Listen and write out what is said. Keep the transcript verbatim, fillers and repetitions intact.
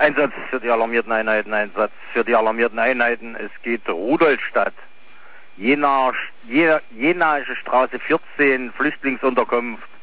Einsatz für die alarmierten Einheiten, Einsatz für die alarmierten Einheiten. Es geht Rudolstadt, Jena, Jena, Jenaische Straße vierzehn, Flüchtlingsunterkunft.